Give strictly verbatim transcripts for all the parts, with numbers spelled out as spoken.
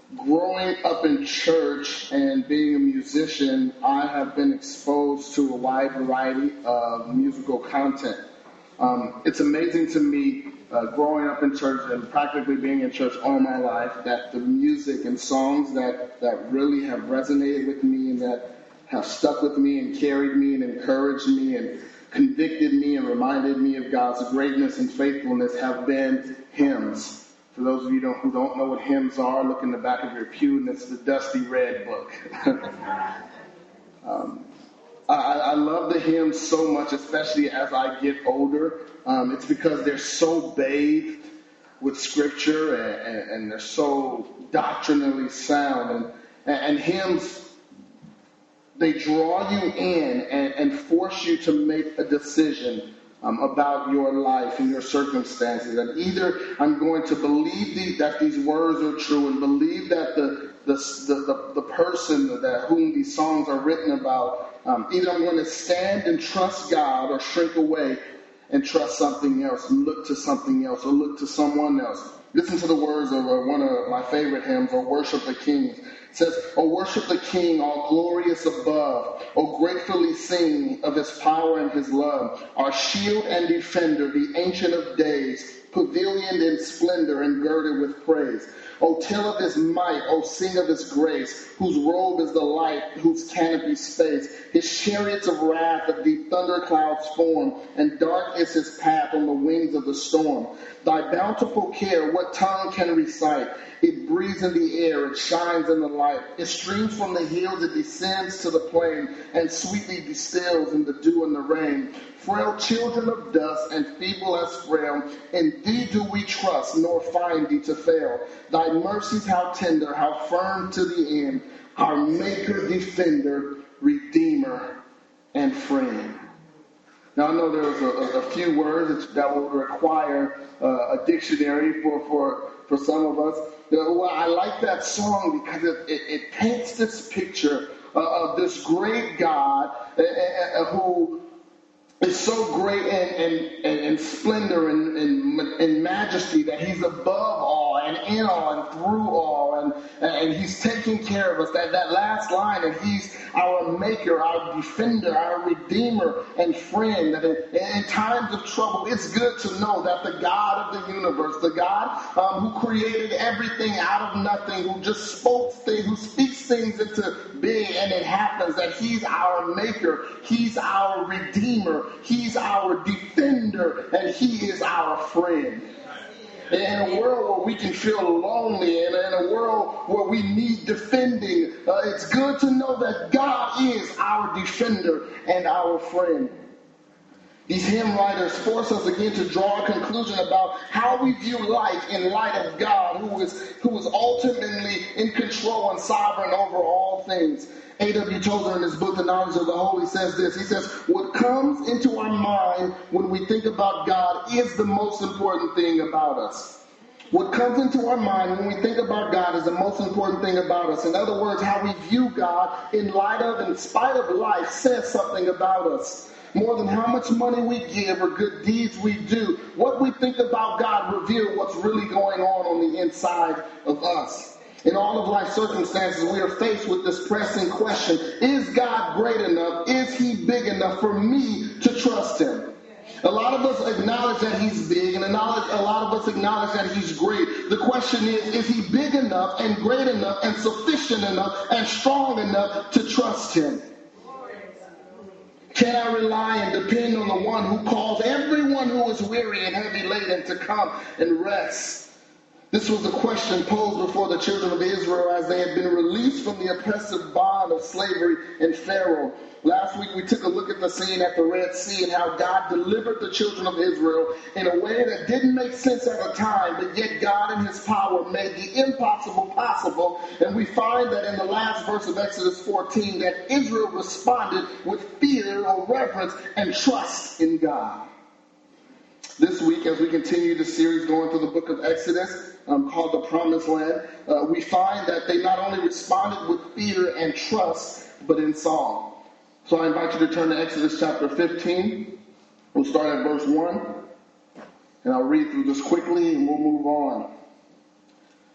growing up in church and being a musician, I have been exposed to a wide variety of musical content. Um, it's amazing to me, uh, growing up in church and practically being in church all my life, that the music and songs that, that really have resonated with me and that have stuck with me and carried me and encouraged me and convicted me and reminded me of God's greatness and faithfulness have been hymns. For those of you don't, who don't know what hymns are, look in the back of your pew, and it's the Dusty Red Book. um, I, I love the hymns so much, especially as I get older. Um, it's because they're so bathed with Scripture, and, and, and they're so doctrinally sound. And, and hymns, they draw you in and, and force you to make a decision Um, about your life and your circumstances. And either I'm going to believe the, that these words are true and believe that the the the, the, the person that whom these songs are written about, um, either I'm going to stand and trust God or shrink away and trust something else and look to something else or look to someone else. Listen to the words of uh, one of my favorite hymns, or Worship the King. It says, "O worship the King, all glorious above. O gratefully sing of his power and his love. Our shield and defender, the Ancient of Days, pavilioned in splendor and girded with praise. O tell of his might, O sing of his grace, whose robe is the light, whose canopy space. His chariots of wrath of deep thunder clouds form, and dark is his path on the wings of the storm. Thy bountiful care, what tongue can recite? It breathes in the air, it shines in the light. It streams from the hills, it descends to the plain, and sweetly distills in the dew and the rain. Frail children of dust and feeble as frail, in thee do we trust, nor find thee to fail. Thy mercies how tender, how firm to the end, our maker, defender, redeemer, and friend." Now, I know there's a, a few words that will require uh, a dictionary for, for, for some of us. You know, well, I like that song because it, it, it paints this picture uh, of this great God uh, uh, who is so great in, in, in, in splendor and in, in, in majesty that he's above all and in all and through all, and, and he's taking care of us. That, that last line, that he's our maker, our defender, our redeemer and friend. That in, in times of trouble, it's good to know that the God of the universe, the God um, who created everything out of nothing, who just spoke things, who speaks things into being and it happens, that he's our maker, he's our redeemer, he's our defender, and he is our friend. In a world where we can feel lonely, and in a world where we need defending, uh, it's good to know that God is our defender and our friend. These hymn writers force us again to draw a conclusion about how we view life in light of God, who is, who is ultimately in control and sovereign over all things. A W Tozer, in his book, The Knowledge of the Holy, says this. He says, "What comes into our mind when we think about God is the most important thing about us." What comes into our mind when we think about God is the most important thing about us. In other words, how we view God in light of and in spite of life says something about us. More than how much money we give or good deeds we do, what we think about God reveals what's really going on on the inside of us. In all of life's circumstances, we are faced with this pressing question: is God great enough? Is he big enough for me to trust him? A lot of us acknowledge that he's big, and a lot of us acknowledge that he's great. The question is, is he big enough and great enough and sufficient enough and strong enough to trust him? Can I rely and depend on the one who calls everyone who is weary and heavy laden to come and rest? This was a question posed before the children of Israel as they had been released from the oppressive bond of slavery and Pharaoh. Last week we took a look at the scene at the Red Sea and how God delivered the children of Israel in a way that didn't make sense at the time, but yet God in his power made the impossible possible. And we find that in the last verse of Exodus fourteen that Israel responded with fear or reverence and trust in God. This week, as we continue the series going through the book of Exodus, um, called The Promised Land, uh, we find that they not only responded with fear and trust, but in song. So I invite you to turn to Exodus chapter fifteen. We'll start at verse one, and I'll read through this quickly, and we'll move on.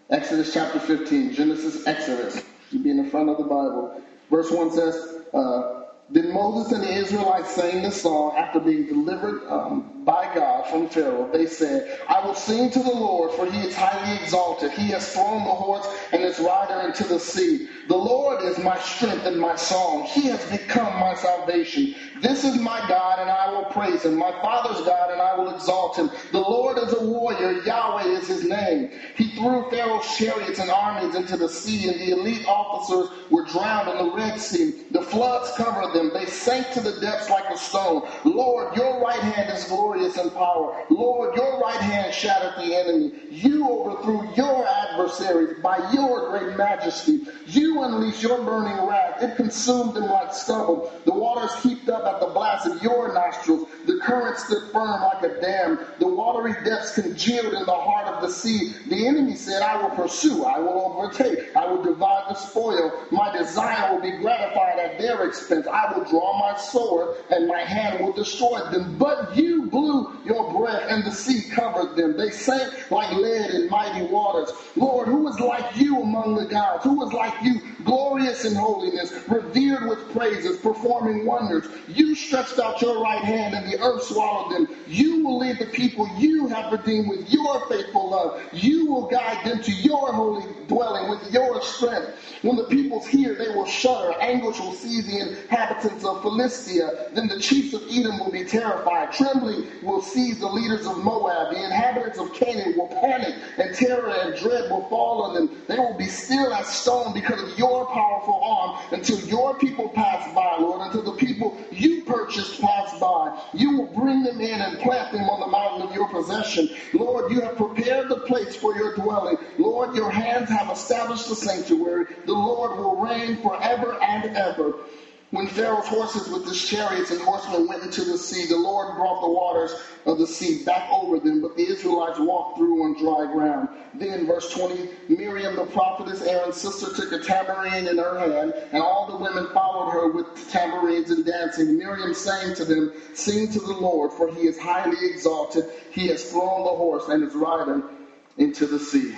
Exodus chapter fifteen, Genesis, Exodus. You be in the front of the Bible. Verse one says, uh, Then Moses and the Israelites sang this song after being delivered um, by God from Pharaoh. They said, I will sing to the Lord, for he is highly exalted. He has thrown the horse and its rider into the sea. The Lord is my strength and my song. He has become my salvation. This is my God, and I will praise him. My father's God, and I will exalt him. The Lord is a warrior. Yahweh is his name. He threw Pharaoh's chariots and armies into the sea, and the elite officers were drowned in the Red Sea. The floods covered them. They sank to the depths like a stone. Lord, your right hand is glorious in power. Lord, your right hand shattered the enemy. You overthrew your adversaries by your great majesty. You unleashed your burning wrath. It consumed them like stubble. The waters heaped up at the blast of your nostrils. The current stood firm like a dam. The watery depths congealed in the heart of the sea. The enemy said, I will pursue. I will overtake. I will divide the spoil. My desire will be gratified at their expense. I will draw my sword, and my hand will destroy them. But you blew your breath, and the sea covered them. They sank like lead in mighty waters. Lord, who is like you among the gods? Who is like you, glorious in holiness, revered with praises, performing wonders? You stretched out your right hand, and the earth swallowed them. You will lead the people you have redeemed with your faithful love. You will guide them to your holy dwelling with your strength. When the peoples hear, they will shudder. Anguish will seize the inhabitants of Philistia. Then the chiefs of Edom will be terrified. Trembling will seize the leaders of Moab. The inhabitants of Canaan will panic, and terror and dread will fall on them. They will be still as stone because of your powerful arm, until your people pass by, Lord, until the people you purchased pass by. You will bring them in and plant them on the mountain of your possession. Lord, you have prepared the place for your dwelling. Lord, your hands have established the sanctuary. The Lord will reign forever and ever. When Pharaoh's horses with his chariots and horsemen went into the sea, the Lord brought the waters of the sea back over them, but the Israelites walked through on dry ground. Then, verse twenty, Miriam the prophetess, Aaron's sister, took a tambourine in her hand, and all the women followed her with tambourines and dancing. Miriam sang to them, Sing to the Lord, for he is highly exalted. He has thrown the horse and his rider into the sea.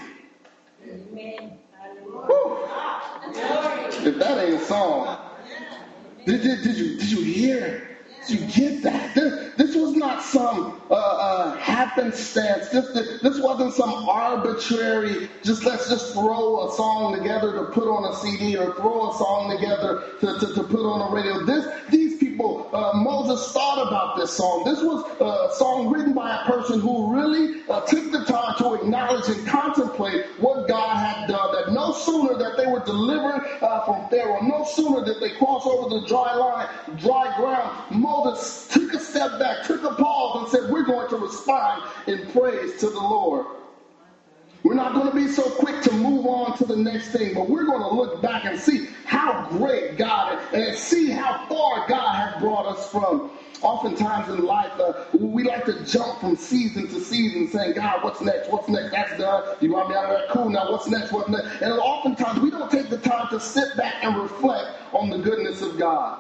Amen. Woo. If that ain't a song. Did, did, did you did you hear? Did you get that? This, this was not some uh, uh, happenstance. This, this this wasn't some arbitrary, just let's just throw a song together to put on a C D or throw a song together to, to, to put on a radio. This These people, uh, Moses thought about this song. This was a song written by a person who really uh, took the time to acknowledge and contemplate what God had done. That no sooner that they were delivered uh, from Pharaoh, no sooner did they cross over the dry line, dry ground, Moses took a step back, took a pause, and said, we're going to respond in praise to the Lord. We're not going to be so quick to move on to the next thing, but we're going to look back and see how great God is and see how far God has brought us from. Oftentimes in life, uh, we like to jump from season to season saying, God, what's next? What's next? That's done. You brought me out of that. Cool. Now what's next? What's next? And oftentimes we don't take the time to sit back and reflect on the goodness of God.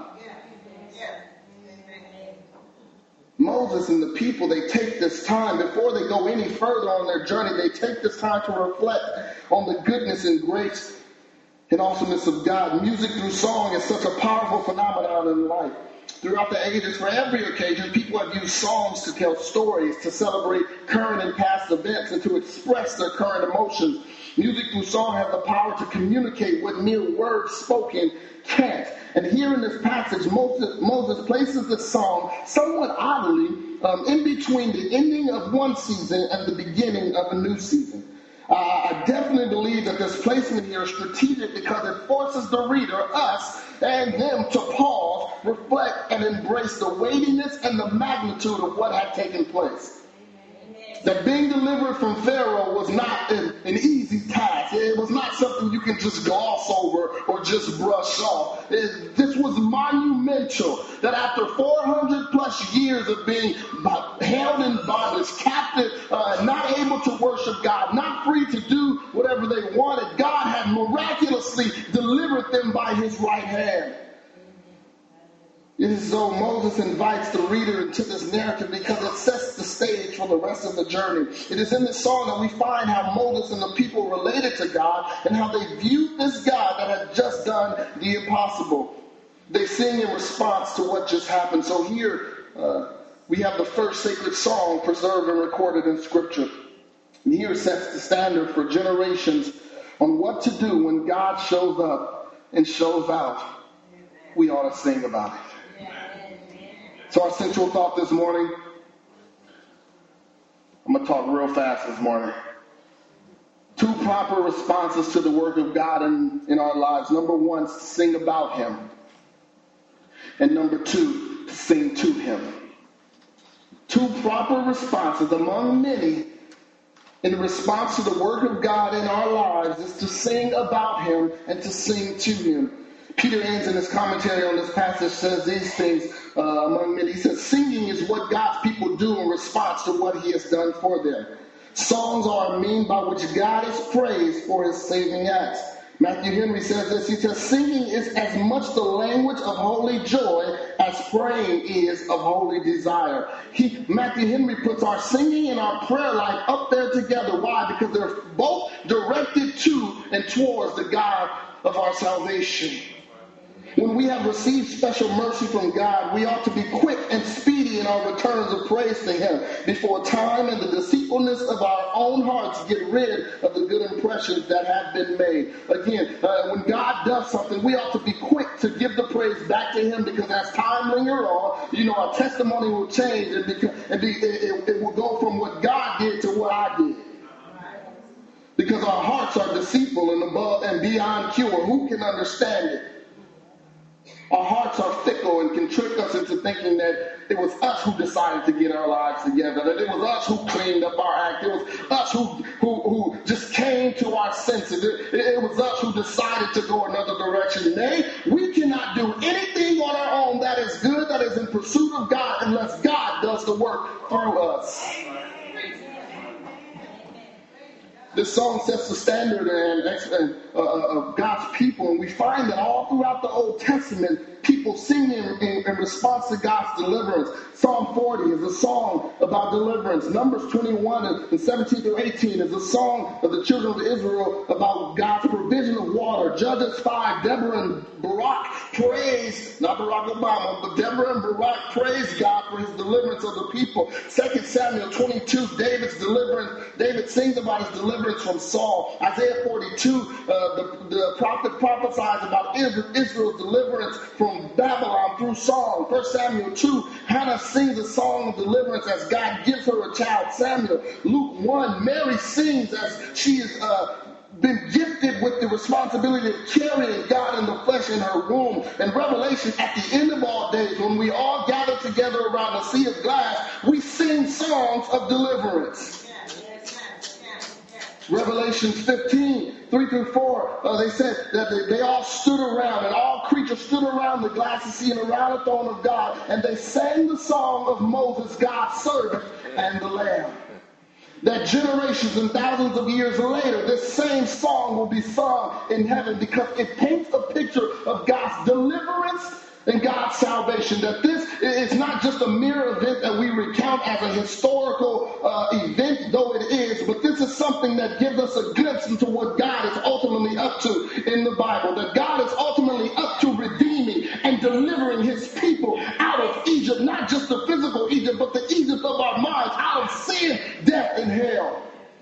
Moses and the people, they take this time before they go any further on their journey. They take this time to reflect on the goodness and grace and awesomeness of God. Music through song is such a powerful phenomenon in life. Throughout the ages, for every occasion, people have used songs to tell stories, to celebrate current and past events, and to express their current emotions. Music through song has the power to communicate what mere words spoken can't. And here in this passage, Moses, Moses places the song somewhat oddly um, in between the ending of one season and the beginning of a new season. Uh, I definitely believe that this placement here is strategic because it forces the reader, us, and them to pause, reflect, and embrace the weightiness and the magnitude of what had taken place. That being delivered from Pharaoh was not an, an easy task. It was not something you can just gloss over or just brush off. It, this was monumental. That after four hundred plus years of being held in bondage, captive, uh, not able to worship God, not free to do whatever they wanted, God had miraculously delivered them by his right hand. It is as though Moses invites the reader into this narrative because it sets the stage for the rest of the journey. It is in this song that we find how Moses and the people related to God and how they viewed this God that had just done the impossible. They sing in response to what just happened. So here uh, we have the first sacred song preserved and recorded in Scripture. And here sets the standard for generations on what to do when God shows up and shows out. We ought to sing about it. So our central thought this morning, I'm going to talk real fast this morning. Two proper responses to the work of God in, in our lives. Number one, to sing about him. And number two, to sing to him. Two proper responses among many in response to the work of God in our lives is to sing about him and to sing to him. Peter Enns, in his commentary on this passage, says these things uh, among many. He says, singing is what God's people do in response to what he has done for them. Songs are a means by which God is praised for his saving acts. Matthew Henry says this. He says, singing is as much the language of holy joy as praying is of holy desire. He, Matthew Henry puts our singing and our prayer life up there together. Why? Because they're both directed to and towards the God of our salvation. When we have received special mercy from God, we ought to be quick and speedy in our returns of praise to him before time and the deceitfulness of our own hearts get rid of the good impressions that have been made. Again, uh, when God does something, we ought to be quick to give the praise back to him, because as time lingers on, you know, our testimony will change and, become, and be, it, it will go from what God did to what I did. Because our hearts are deceitful and above and beyond cure. Who can understand it? Our hearts are fickle and can trick us into thinking that it was us who decided to get our lives together, that it was us who cleaned up our act, it was us who who, who just came to our senses, it, it was us who decided to go another direction. Nay, we cannot do anything on our own that is good, that is in pursuit of God, unless God does the work through us. This song sets the standard and, uh, of God's people, and we find that all throughout the Old Testament, people sing in, in, in response to God's deliverance. Psalm forty is a song about deliverance. Numbers twenty-one and seventeen through eighteen is a song of the children of Israel about God's provision of water. Judges five, Deborah and Barak praise, not Barack Obama, but Deborah and Barak praise God for his deliverance of the people. Second Samuel twenty-two, David's deliverance. David sings about his deliverance from Saul. Isaiah forty-two, uh, the, the prophet prophesies about Israel's deliverance from Babylon through song. First Samuel two, Hannah sings a song of deliverance as God gives her a child, Samuel. Luke one, Mary sings as she is uh, been gifted with the responsibility of carrying God in the flesh in her womb. And Revelation, at the end of all days, when we all gather together around a sea of glass, we sing songs of deliverance. Revelation fifteen, three through four, uh, they said that they, they all stood around, and all creatures stood around the glassy sea and around the throne of God, and they sang the song of Moses, God's servant, and the Lamb. That generations and thousands of years later, this same song will be sung in heaven, because it paints a picture of God's deliverance and God's salvation. That this is not just a mere event that we recount as a historical uh, event, though it is, but this is something that gives us a glimpse into what God is ultimately up to in the Bible. That God is ultimately up to redeeming and delivering his people out of Egypt, not just the physical Egypt, but the Egypt of our minds, out of sin, death, and hell.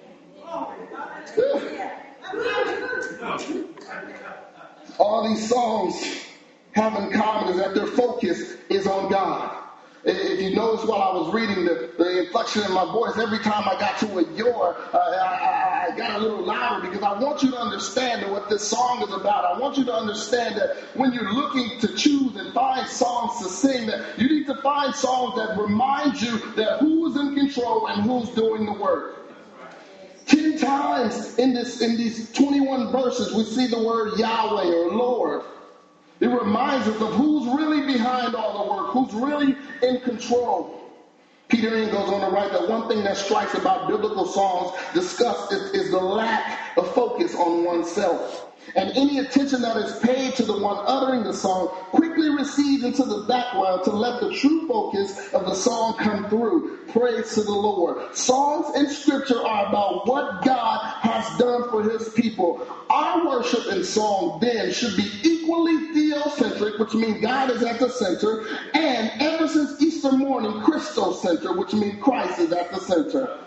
All these songs have in common is that their focus is on God. If you notice while I was reading, the, the inflection in my voice, every time I got to a your, uh, I, I, I got a little louder, because I want you to understand what this song is about. I want you to understand that when you're looking to choose and find songs to sing, that you need to find songs that remind you that who's in control and who's doing the work. Ten times in this in these twenty-one verses, we see the word Yahweh or Lord. It reminds us of who's really behind all the work, who's really in control. Peter Enns goes on to write that one thing that strikes about biblical songs discussed is, is the lack of focus on oneself. And any attention that is paid to the one uttering the song quickly recedes into the background to let the true focus of the song come through. Praise to the Lord. Songs in Scripture are about what God has done for his people. Our worship and song then should be equally theocentric, which means God is at the center, and ever since Easter morning, Christocentric, which means Christ is at the center.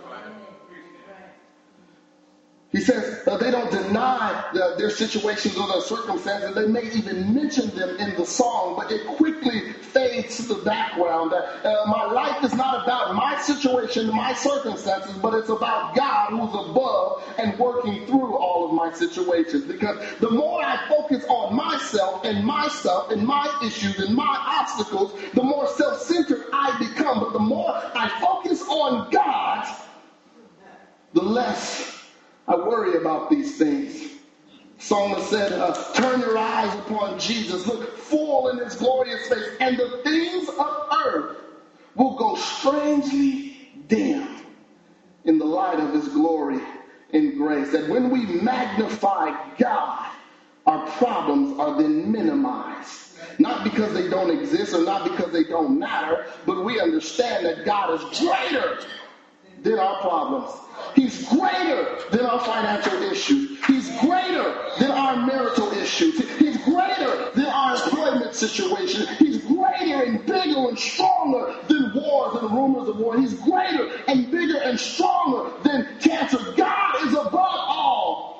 He says uh, they don't deny the, their situations or their circumstances. They may even mention them in the song, but it quickly fades to the background. That uh, my life is not about my situation, my circumstances, but it's about God who's above and working through all of my situations. Because the more I focus on myself and my stuff and my issues and my obstacles, the more self-centered I become. But the more I focus on God, the less I worry about these things. Psalmist said, uh, turn your eyes upon Jesus. Look full in his glorious face, and the things of earth will go strangely dim in the light of his glory and grace. That when we magnify God, our problems are then minimized. Not because they don't exist or not because they don't matter, but we understand that God is greater than our problems. He's greater than our financial issues. He's greater than our marital issues. He's greater than our employment situation. He's greater and bigger and stronger than wars and rumors of war. He's greater and bigger and stronger than cancer. God is above all.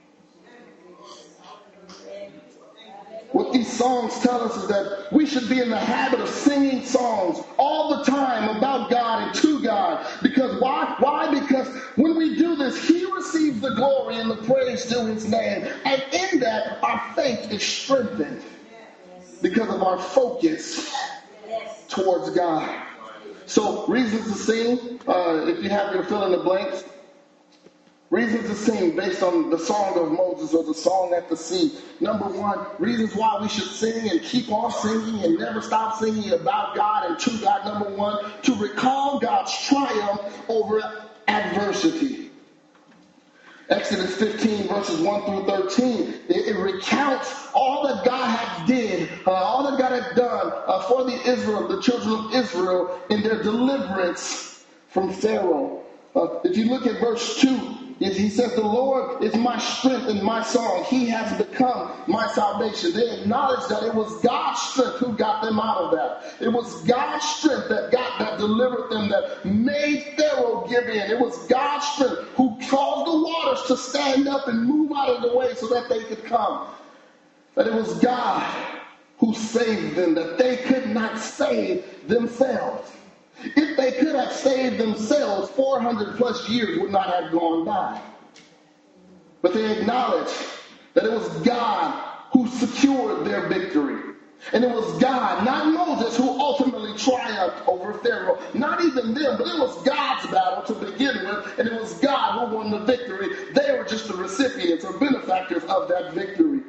What these songs tell us is that we should be in the habit of singing songs all the time about God and to God. Because why? Why? Because when we do this, he receives the glory and the praise to his name. And in that, our faith is strengthened because of our focus towards God. So, reasons to sing, uh, if you have your fill in the blanks. Reasons to sing based on the Song of Moses or the Song at the Sea. Number one, reasons why we should sing and keep on singing and never stop singing about God and to God. Number one, to recall God's triumph over adversity. Exodus fifteen, verses one through thirteen, it, it recounts all that God had did, uh, all that God had done uh, for the Israel, the children of Israel, in their deliverance from Pharaoh. Uh, if you look at verse two, he says, the Lord is my strength and my song. He has become my salvation. They acknowledged that it was God's strength who got them out of that. It was God's strength that got that delivered them, that made Pharaoh give in. It was God's strength who caused the waters to stand up and move out of the way so that they could come. That it was God who saved them, that they could not save themselves. If they could have saved themselves, four hundred plus years would not have gone by. But they acknowledged that it was God who secured their victory. And it was God, not Moses, who ultimately triumphed over Pharaoh. Not even them, but it was God's battle to begin with, and it was God who won the victory. They were just the recipients or benefactors of that victory.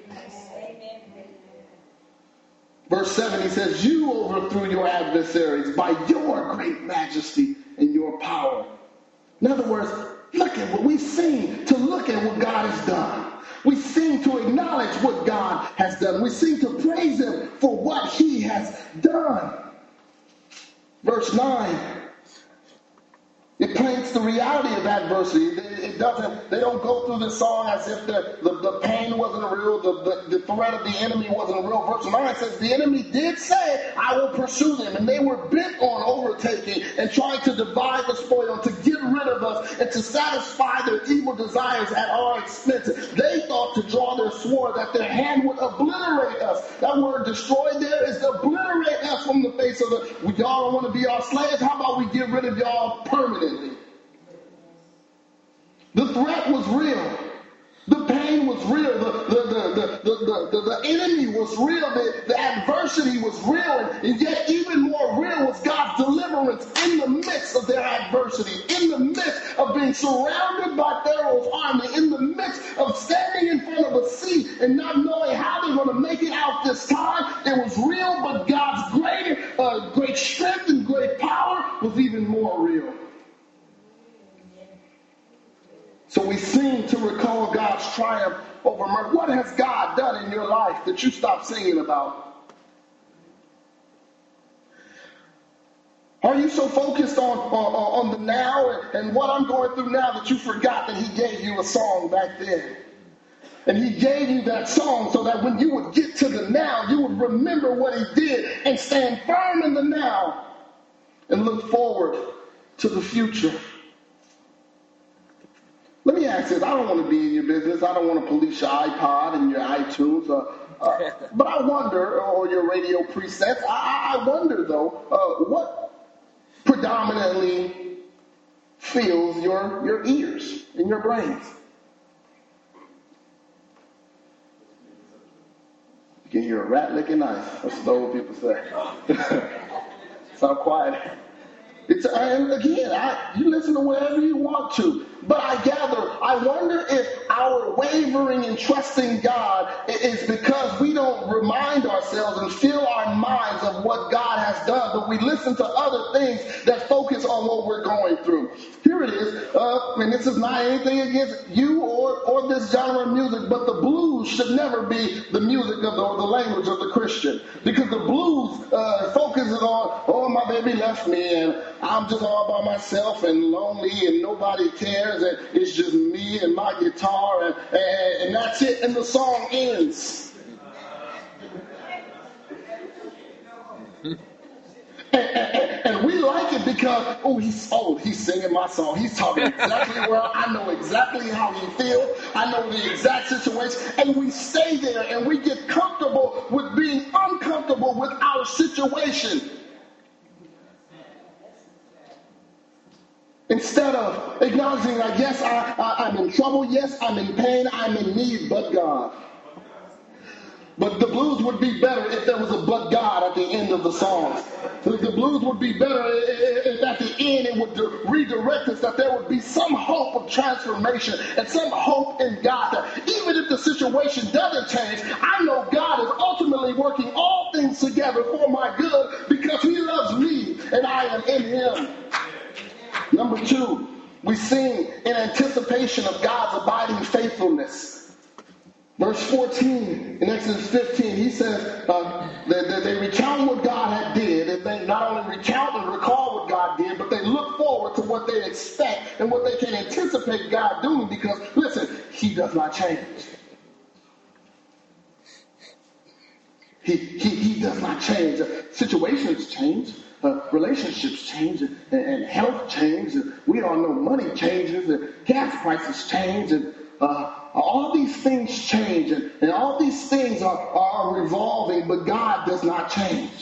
Verse seven, he says, you overthrew your adversaries by your great majesty and your power. In other words, look at what we sing to look at what God has done. We sing to acknowledge what God has done. We sing to praise him for what he has done. Verse nine, it paints the reality of adversity. It doesn't, they don't go through this song as if the, the, the pain wasn't real, the, the, the threat of the enemy wasn't real. Verse nine says, the enemy did say, I will pursue them. And they were bent on overtaking and trying to divide the spoil, to get rid of us and to satisfy their evil desires at our expense. They thought to draw their sword that their hand would obliterate us. That word destroy there is to obliterate us from the face of the, y'all don't want to be our slaves? How about we get rid of y'all permanently? The threat was real. The pain was real. The, the, the, the, the, the, the enemy was real. The, the adversity was real. And yet even more real was God's deliverance in the midst of their adversity, in the midst of being surrounded by Pharaoh's army, in the midst of standing in front of a sea and not knowing how they're going to make it out this time. It was real, but God's greater, uh, great strength and great power was even more real. So we sing to recall God's triumph over murder? What has God done in your life that you stopped singing about? Are you so focused on, on, on the now and, and what I'm going through now that you forgot that he gave you a song back then? And he gave you that song so that when you would get to the now, you would remember what he did and stand firm in the now and look forward to the future. Let me ask this. I don't want to be in your business. I don't want to police your iPod and your iTunes. Uh, uh, but I wonder, or your radio presets, I, I wonder, though, uh, what predominantly fills your, your ears and your brains? You can hear a rat licking ice. That's what old people say. So quiet. It's, and again, I, you listen to whatever you want to. But I gather, I wonder if our wavering and trusting God is because we don't remind ourselves and fill our minds of what God has done, but we listen to other things that focus on what we're going through. Here it is, uh, and this is not anything against you or, or this genre of music, but the blues should never be the music of the, or the language of the Christian. Because the blues uh, focuses on, oh, my baby left me, and I'm just all by myself and lonely, and nobody cares. And it's just me and my guitar, and, and, and that's it, and the song ends. and, and, and we like it because, oh, he's oh, he's singing my song. He's talking exactly well. I know exactly how he feels. I know the exact situation. And we stay there, and we get comfortable with being uncomfortable with our situation. Instead of acknowledging that, yes, I, I, I'm in trouble, yes, I'm in pain, I'm in need, but God. But the blues would be better if there was a but God at the end of the song. The, the blues would be better if at the end it would redirect us, that there would be some hope of transformation and some hope in God. That even if the situation doesn't change, I know God is ultimately working all things together for my good because he loves me and I am in him. Number two, we sing in anticipation of God's abiding faithfulness. Verse fourteen in Exodus fifteen, he says uh, that, that they recount what God had did, and they not only recount and recall what God did, but they look forward to what they expect and what they can anticipate God doing because, listen, he does not change. He, he, he does not change. Situations change. Uh, relationships change, and, and health change, and we all know money changes, and gas prices change, and uh, all these things change, and, and all these things are, are revolving, but God does not change.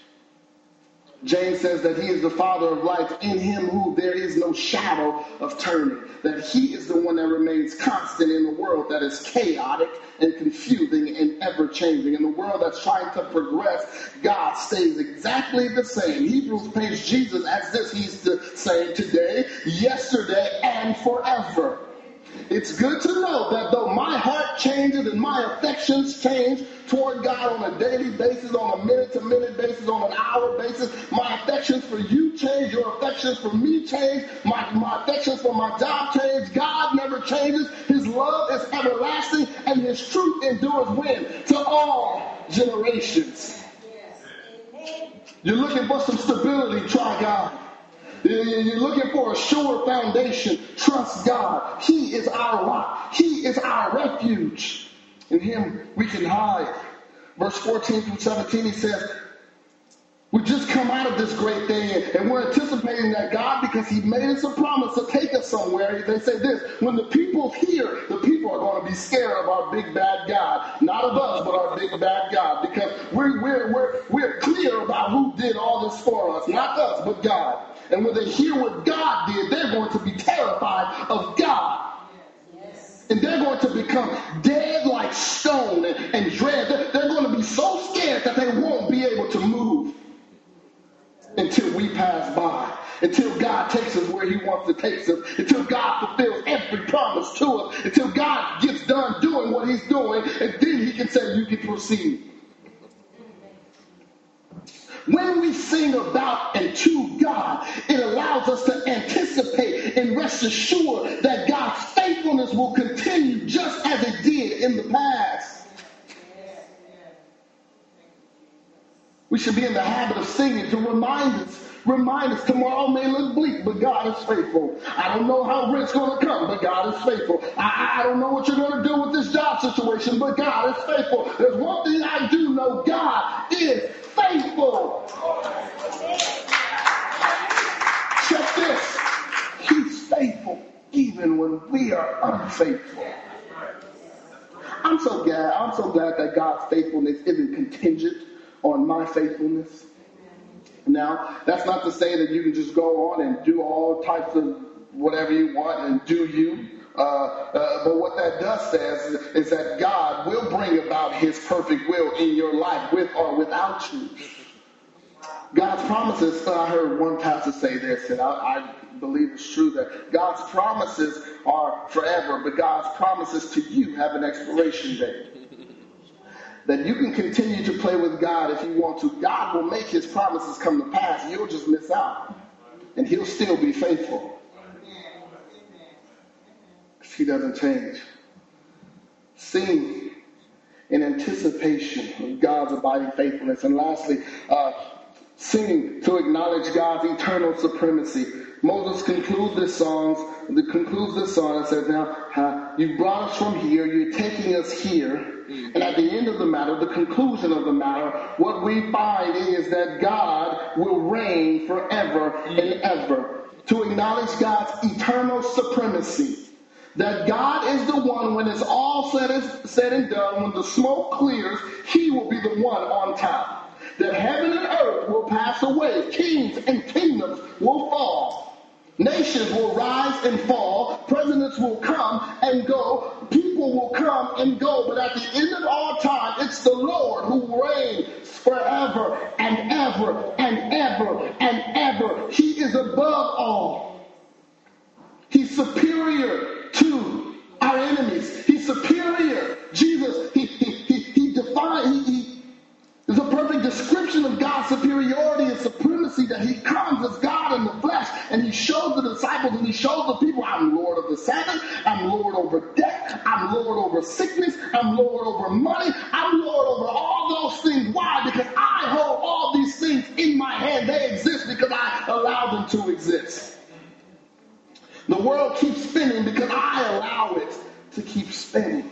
James says that he is the Father of lights, in him who there is no shadow of turning, that he is the one that remains constant in the world that is chaotic and confusing and ever-changing. In the world that's trying to progress, God stays exactly the same. Hebrews paints Jesus as this: he's the same today, yesterday, and forever. It's good to know that though my heart changes and my affections change toward God on a daily basis, on a minute-to-minute basis, on an hour basis, my affections for you change, your affections for me change, my, my affections for my job change. God never changes. His love is everlasting, and his truth endures when? To all generations. You're looking for some stability, try God. You're looking for a sure foundation, trust God. He is our rock. He is our refuge. In him we can hide. Verse fourteen through seventeen, he says, we just come out of this great day, and we're anticipating that God, because he made us a promise to take us somewhere. They say this: when the people hear, the people are going to be scared of our big bad God. Not of us, but our big bad God. Because we're, we're, we're, we're clear about who did all this for us. Not us, but God. And when they hear what God did, they're going to be terrified of God. Yes. And they're going to become dead like stone and, and dread. They're, they're going to be so scared that they won't be able to move until we pass by. Until God takes us where he wants to take us. Until God fulfills every promise to us. Until God gets done doing what he's doing. And then he can say, you can proceed. When we sing about and to God, it allows us to anticipate and rest assured that God's faithfulness will continue just as it did in the past. We should be in the habit of singing to remind us, remind us tomorrow may look bleak, but God is faithful. I don't know how rent's going to come, but God is faithful. I, I don't know what you're going to do with this job situation, but God is faithful. There's one thing I do know, God is faithful. Check this. He's faithful even when we are unfaithful. I'm so glad, I'm so glad that God's faithfulness isn't contingent on my faithfulness. Now, that's not to say that you can just go on and do all types of whatever you want and do you. Uh, uh, but what that does says is, is that God will bring about his perfect will in your life with or without you. God's promises, I heard one pastor say this, and I, I believe it's true, that God's promises are forever, but God's promises to you have an expiration date. That you can continue to play with God if you want to. God will make his promises come to pass. You'll just miss out. And he'll still be faithful. He doesn't change. Sing in anticipation of God's abiding faithfulness. And lastly, uh, sing to acknowledge God's eternal supremacy. Moses concludes this song, concludes this song and says, now, uh, you brought us from here, you're taking us here. And at the end of the matter, the conclusion of the matter, what we find is that God will reign forever and ever. To acknowledge God's eternal supremacy. That God is the one, when it's all said, is, said and done, when the smoke clears, he will be the one on top. That heaven and earth will pass away, kings and kingdoms will fall. Nations will rise and fall. Presidents will come and go. People will come and go. But at the end of all time, it's the Lord who reigns forever and ever and ever and ever. He is above all. He's superior to our enemies. He's superior. Jesus, he, he, he, he defined, he, he is a perfect description of God's superiority and supremacy, that he comes as God in the flesh, and he shows the disciples and he shows the people, I'm Lord of the Sabbath, I'm Lord over death, I'm Lord over sickness, I'm Lord over money, I'm Lord over all those things. Why? Because I hold all these things in my hand. They exist because I allow them to exist. The world keeps spinning because I allow it to keep spinning.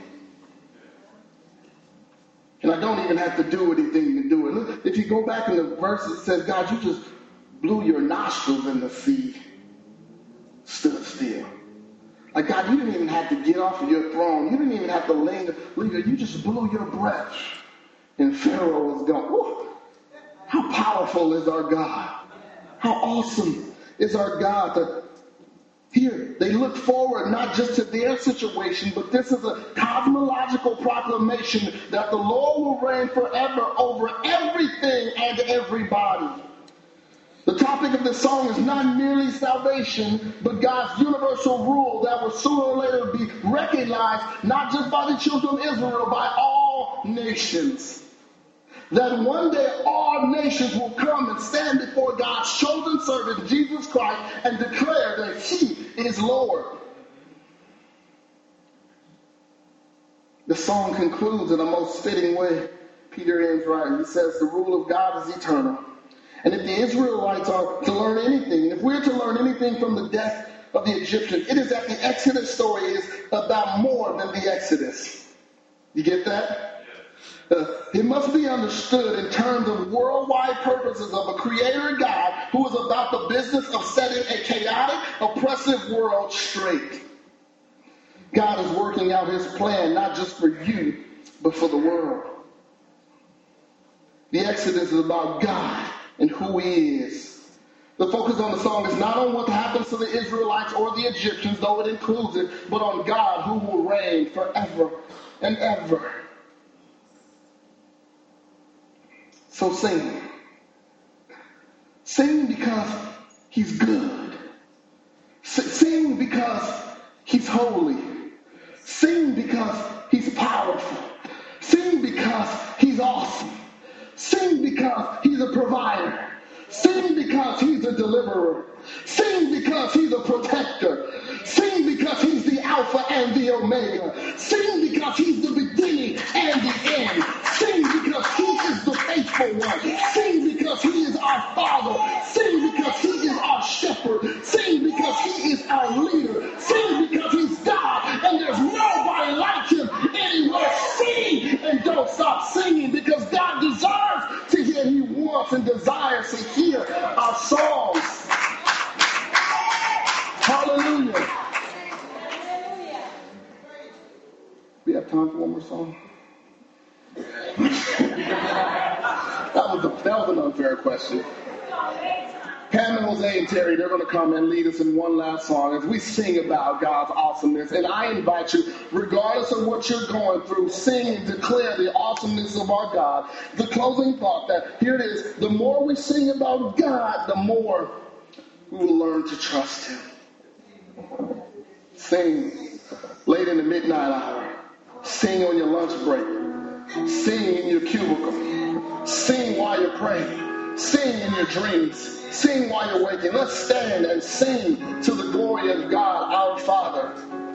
And I don't even have to do anything to do it. Look, if you go back in the verse, it says, God, you just blew your nostrils and the sea stood still. Like, God, you didn't even have to get off of your throne. You didn't even have to linger. You just blew your breath. And Pharaoh was gone. Woo! How powerful is our God? How awesome is our God? That here, they look forward not just to their situation, but this is a cosmological proclamation that the Lord will reign forever over everything and everybody. The topic of this song is not merely salvation, but God's universal rule that will sooner or later be recognized not just by the children of Israel, by all nations. That one day all nations will come and stand before God's chosen servant, Jesus Christ, and declare that he is Lord. The song concludes in a most fitting way. Peter ends right. He says, the rule of God is eternal. And if the Israelites are to learn anything, if we're to learn anything from the death of the Egyptians, it is that the Exodus story is about more than the Exodus. You get that? Uh, it must be understood in terms of worldwide purposes of a creator God who is about the business of setting a chaotic, oppressive world straight. God is working out his plan, not just for you, but for the world. The Exodus is about God and who he is. The focus on the song is not on what happens to the Israelites or the Egyptians, though it includes it, but on God who will reign forever and ever. So sing. Sing because he's good. Sing because he's holy. Sing because he's powerful. Sing because he's awesome. Sing because he's a provider. Sing because he's a deliverer. Sing because he's a protector. Sing because he's the Alpha and the Omega. Sing because he's the beginning and the end. Sing because he is the faithful one. Sing because he is our Father. Sing because he is our shepherd. Sing because he is our leader. Sing because he's God and there's nobody like him anywhere. Sing and don't stop singing because God deserves to hear. He wants and desires to hear our songs. Hallelujah. We have time for one more song? that, was a, that was an unfair question. Pam and Jose and Terry, they're going to come and lead us in one last song as we sing about God's awesomeness. And I invite you, regardless of what you're going through, sing and declare the awesomeness of our God. The closing thought that, here it is, the more we sing about God, the more we will learn to trust him. Sing late in the midnight hour. Sing on your lunch break. Sing in your cubicle. Sing while you're praying. Sing in your dreams. Sing while you're waking. Let's stand and sing to the glory of God, our Father.